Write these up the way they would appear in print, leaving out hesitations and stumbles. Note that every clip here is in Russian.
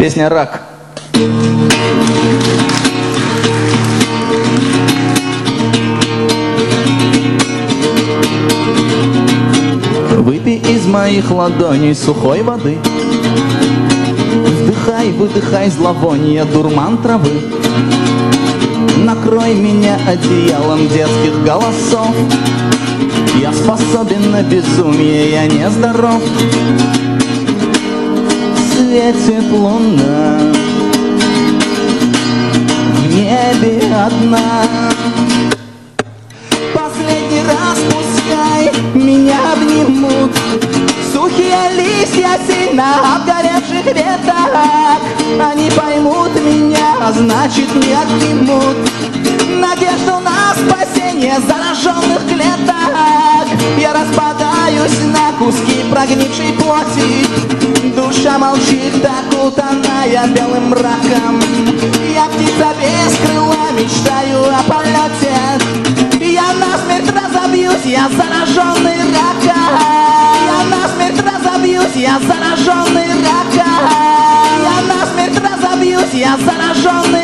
Песня «Рак». Выпей из моих ладоней сухой воды, вдыхай, выдыхай зловоние, дурман травы. Накрой меня одеялом детских голосов. Я способен на безумие, я нездоров. Светит луна, в небе одна. Последний раз пускай меня обнимут сухие листья сильно обгоревших веток. Они поймут меня, а значит не отнимут надежду на спасение зараженных клеток. Я распадаюсь на куски прогнившей плоти. Душа молчит, окутанная белым мраком. Я птица без крыла, мечтаю о полете. Я насмерть разобьюсь, я зараженный раком. Я насмерть разобьюсь, я зараженный раком. Я насмерть разобьюсь, я зараженный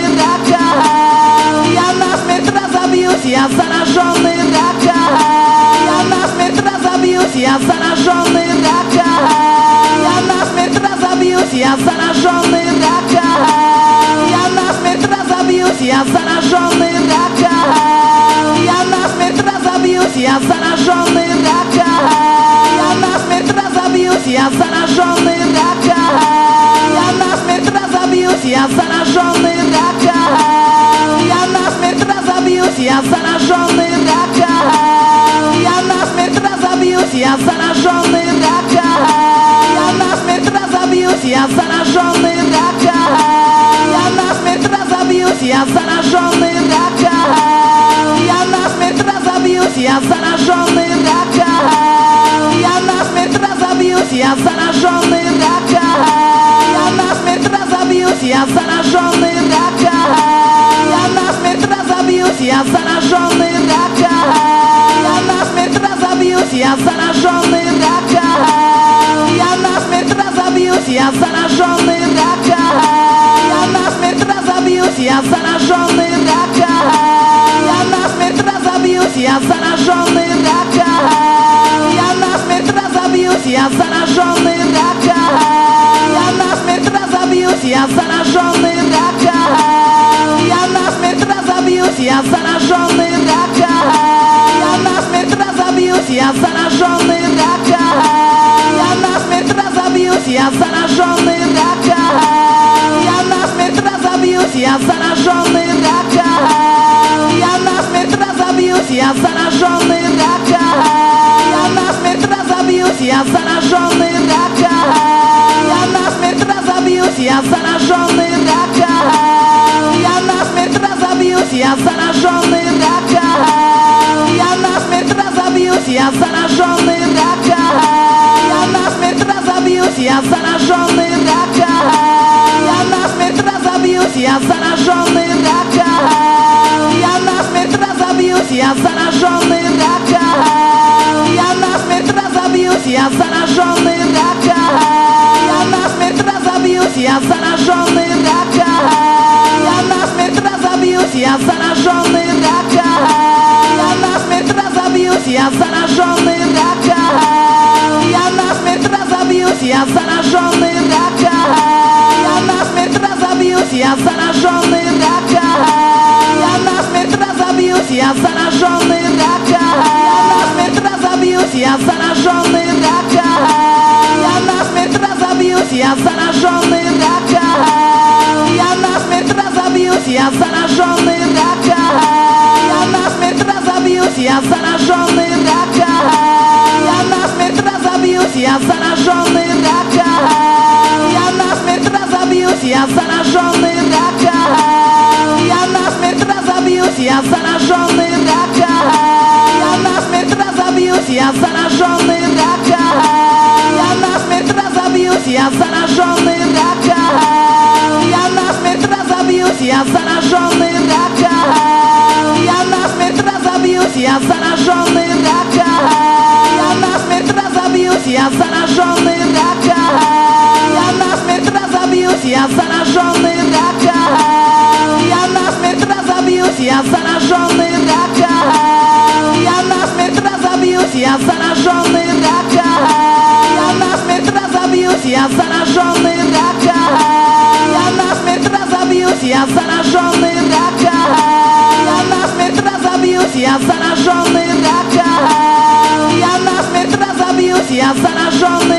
раком. Я насмерть разобьюсь, я зараженный раком. Я насмерть разобьюсь, я зараженный раком. Я насмерть разобьюсь, я зараженный раком. Я насмерть разобьюсь, я зараженный раком. Я насмерть разобьюсь, я зараженный раком. Я насмерть разобьюсь, я зараженный раком. Я насмерть разобьюсь, я зараженный раком. Я насмерть разобьюсь, я зараженный раком. Я насмерть разобьюсь, я зараженный раком. Я насмерть разобьюсь, я зараженный раком. Я насмерть разобьюсь, я зараженный раком. Я насмерть разобьюсь, я зараженный раком. Я насмерть разобьюсь, я зараженный раком. Я насмерть разобьюсь, я зараженный раком. Я насмерть разобьюсь, я зараженный раком. Я насмерть разобьюсь, я зараженный раком. Я насмерть разобьюсь, я зараженный раком. Я насмерть разобьюсь, я зараженный раком. Я насмерть разобьюсь, я зараженный раком. Я насмерть разобьюсь, я зараженный раком. Я насмерть разобьюсь, я зараженный раком. Я насмерть разобьюсь, я зараженный раком. Я насмерть разобьюсь, я зараженный раком. Я насмерть разобьюсь, я зараженный раком. Я насмерть разобьюсь, я зараженный раком. Я насмерть разобьюсь, я зараженный раком. Я насмерть разобьюсь, я зараженный раком. Я насмерть разобьюсь, я зараженный раком. Я насмерть разобьюсь, я зараженный раком. Я насмерть разобьюсь, я зараженный раком. Я насмерть разобьюсь, я зараженный раком. Я насмерть разобьюсь, я зараженный раком. Я насмерть разобьюсь, я зараженный раком. Я насмерть разобьюсь, я зараженный раком. Я насмерть разобьюсь, я зараженный раком. Я насмерть разобьюсь, я зараженный раком. Я насмерть разобьюсь, я зараженный раком. Я насмерть разобьюсь, я зараженный раком. Я насмерть разобьюсь, я зараженный раком. Я насмерть разобьюсь, я зараженный раком. Я насмерть разобьюсь, я зараженный раком. Я насмерть разобьюсь, я зараженный раком. Я насмерть разобьюсь, я зараженный раком. Я насмерть разобьюсь, я зараженный раком. Я насмерть разобьюсь, я зараженный раком. Я насмерть разобьюсь, я зараженный раком. Я насмерть разобьюсь, я зараженный раком. Я насмерть разобьюсь, я зараженный раком. Я насмерть разобьюсь, я зараженный раком. Я насмерть разобьюсь, я зараженный раком. Я насмерть разобьюсь, я зараженный раком. Я насмерть разобьюсь, я зараженный раком. Я насмерть разобьюсь, я зараженный раком. Я насмерть разобьюсь, я зараженный раком. Я насмерть разобьюсь, я зараженный раком. Я насмерть разобьюсь, я зараженный раком. Я насмерть разобьюсь, я зараженный раком. Я насмерть разобьюсь, я зараженный раком. Я насмерть разобьюсь, я зараженный